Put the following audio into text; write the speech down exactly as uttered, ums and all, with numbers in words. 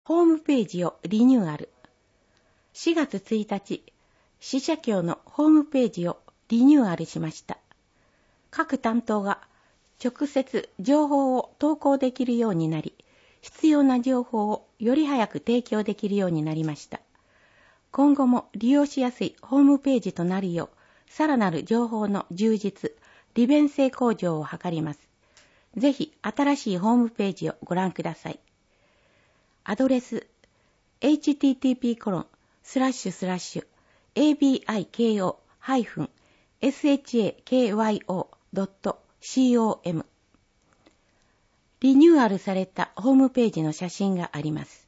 ホームページをリニューアル。しがつついたち、支社協のホームページをリニューアルしました。各担当が直接情報を投稿できるようになり、必要な情報をより早く提供できるようになりました。今後も利用しやすいホームページとなるよう、さらなる情報の充実、利便性向上を図ります。ぜひ新しいホームページをご覧ください。アドレス エイチティーティーピーコロンスラッシュスラッシュエービーアイケーオーハイフンエスエイチエーケーワイオードットコム リニューアルされたホームページの写真があります。